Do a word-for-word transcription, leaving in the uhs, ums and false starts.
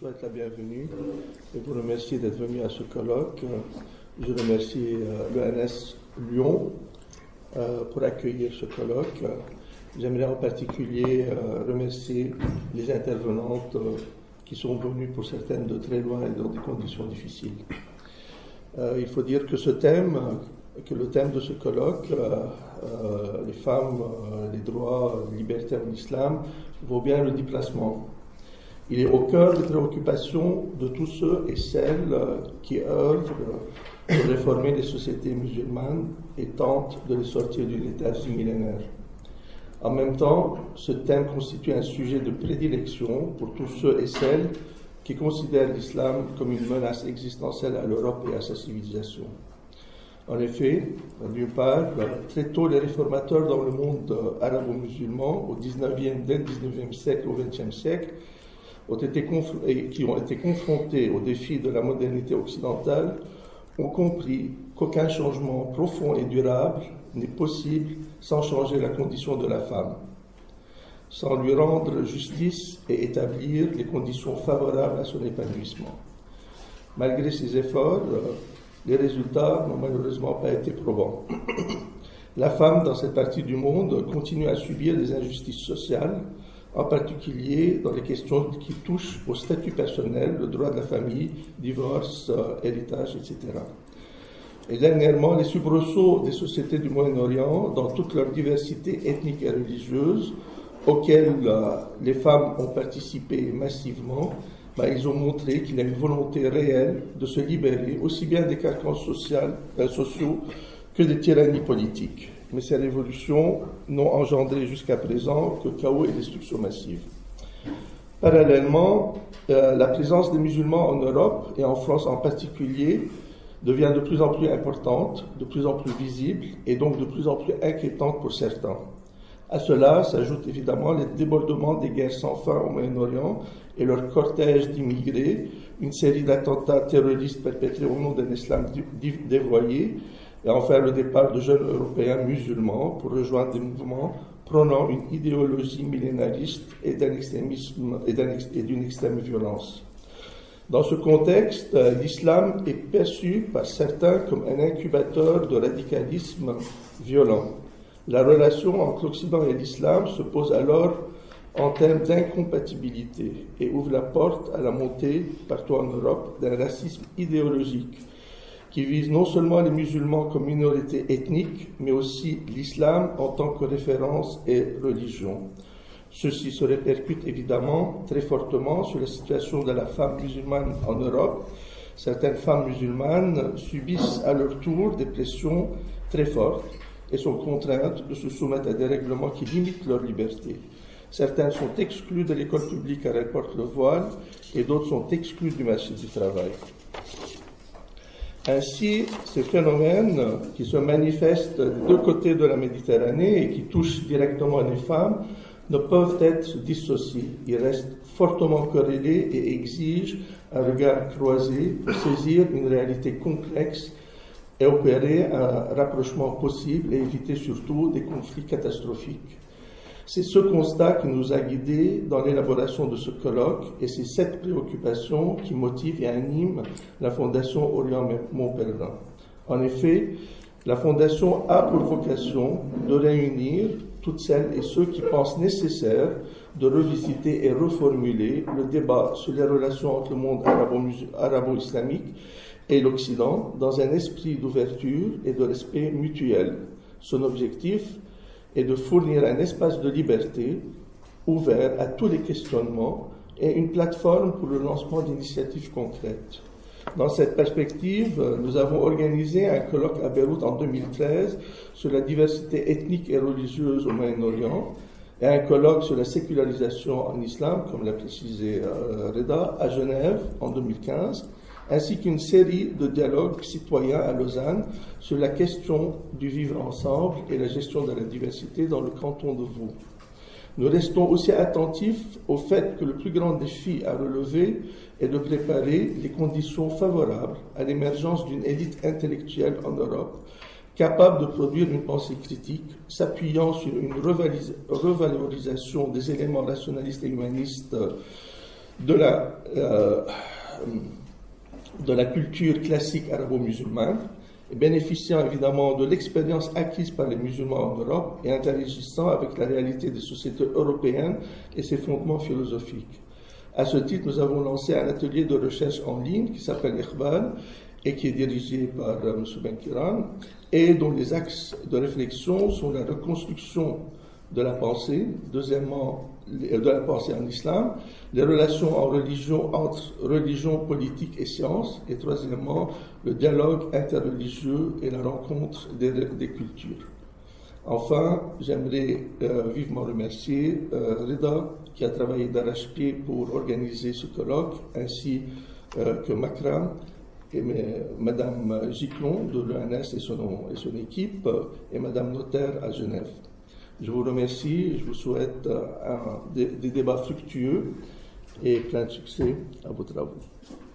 souhaite la bienvenue et vous remercier d'être venu à ce colloque. Je remercie euh, l'E N S Lyon euh, pour accueillir ce colloque. J'aimerais en particulier euh, remercier les intervenantes euh, qui sont venues pour certaines de très loin et dans des conditions difficiles. Euh, il faut dire que ce thème, que le thème de ce colloque, euh, euh, les femmes, euh, les droits, les libertés en islam, vaut bien le déplacement. Il est au cœur des préoccupations de tous ceux et celles euh, qui œuvrent pour réformer les sociétés musulmanes et tentent de les sortir d'une léthargie millénaire. En même temps, ce thème constitue un sujet de prédilection pour tous ceux et celles qui considèrent l'islam comme une menace existentielle à l'Europe et à sa civilisation. En effet, d'une part, très tôt, les réformateurs dans le monde arabo-musulman, au dix-neuvième, dès le dix-neuvième siècle au vingtième siècle, ont été et qui ont été confrontés aux défis de la modernité occidentale, ont compris qu'aucun changement profond et durable n'est possible sans changer la condition de la femme, sans lui rendre justice et établir les conditions favorables à son épanouissement. Malgré ces efforts, les résultats n'ont malheureusement pas été probants. La femme, dans cette partie du monde, continue à subir des injustices sociales, en particulier dans les questions qui touchent au statut personnel, le droit de la famille, divorce, euh, héritage, et cetera. Et dernièrement, les soubresauts des sociétés du Moyen-Orient, dans toute leur diversité ethnique et religieuse, auxquels euh, les femmes ont participé massivement, bah, ils ont montré qu'il y a une volonté réelle de se libérer aussi bien des carcans social, euh, sociaux que des tyrannies politiques. Mais ces révolutions n'ont engendré jusqu'à présent que chaos et destruction massive. Parallèlement, euh, la présence des musulmans en Europe, et en France en particulier, devient de plus en plus importante, de plus en plus visible, et donc de plus en plus inquiétante pour certains. À cela s'ajoutent évidemment les débordements des guerres sans fin au Moyen-Orient et leur cortège d'immigrés, une série d'attentats terroristes perpétrés au nom d'un islam dévoyé, et enfin le départ de jeunes Européens musulmans pour rejoindre des mouvements prônant une idéologie millénariste et d'un extrémisme et, d'un ex, et d'une extrême violence. Dans ce contexte, l'islam est perçu par certains comme un incubateur de radicalisme violent. La relation entre l'Occident et l'islam se pose alors en termes d'incompatibilité et ouvre la porte à la montée, partout en Europe, d'un racisme idéologique qui vise non seulement les musulmans comme minorité ethnique, mais aussi l'islam en tant que référence et religion. Ceci se répercute évidemment très fortement sur la situation de la femme musulmane en Europe. Certaines femmes musulmanes subissent à leur tour des pressions très fortes et sont contraintes de se soumettre à des règlements qui limitent leur liberté. Certaines sont exclues de l'école publique car elles portent le voile et d'autres sont exclues du marché du travail. Ainsi, ces phénomènes qui se manifestent des deux côtés de la Méditerranée et qui touchent directement les femmes ne peuvent être dissociés. Ils restent fortement corrélés et exigent un regard croisé pour saisir une réalité complexe et opérer un rapprochement possible et éviter surtout des conflits catastrophiques. C'est ce constat qui nous a guidés dans l'élaboration de ce colloque et c'est cette préoccupation qui motive et anime la Fondation Orient-Montpellier. En effet, la Fondation a pour vocation de réunir toutes celles et ceux qui pensent nécessaire de revisiter et reformuler le débat sur les relations entre le monde arabo-islamique et l'Occident dans un esprit d'ouverture et de respect mutuel. Son objectif est de fournir un espace de liberté ouvert à tous les questionnements et une plateforme pour le lancement d'initiatives concrètes. Dans cette perspective, nous avons organisé un colloque à Beyrouth en deux mille treize sur la diversité ethnique et religieuse au Moyen-Orient et un colloque sur la sécularisation en islam, comme l'a précisé euh, Reda, à Genève en deux mille quinze, ainsi qu'une série de dialogues citoyens à Lausanne sur la question du vivre ensemble et la gestion de la diversité dans le canton de Vaud. Nous restons aussi attentifs au fait que le plus grand défi à relever est de préparer les conditions favorables à l'émergence d'une élite intellectuelle en Europe, capable de produire une pensée critique, s'appuyant sur une revalorisation des éléments rationalistes et humanistes de la, euh, de la culture classique arabo-musulmane, et bénéficiant évidemment de l'expérience acquise par les musulmans en Europe et interagissant avec la réalité des sociétés européennes et ses fondements philosophiques. À ce titre, nous avons lancé un atelier de recherche en ligne qui s'appelle Iqbal et qui est dirigé par euh, M. Benkiran et dont les axes de réflexion sont la reconstruction de la pensée, deuxièmement, de la pensée en islam, les relations en religion, entre religion, politique et science, et troisièmement, le dialogue interreligieux et la rencontre des, des cultures. Enfin, j'aimerais euh, vivement remercier euh, Reda, qui a travaillé d'arrache-pied pour organiser ce colloque, ainsi euh, que Makram, et mes, Madame Giclon de l'E N S et son, et son équipe, et Madame Notaire à Genève. Je vous remercie et je vous souhaite un, des, des débats fructueux et plein de succès à vos travaux.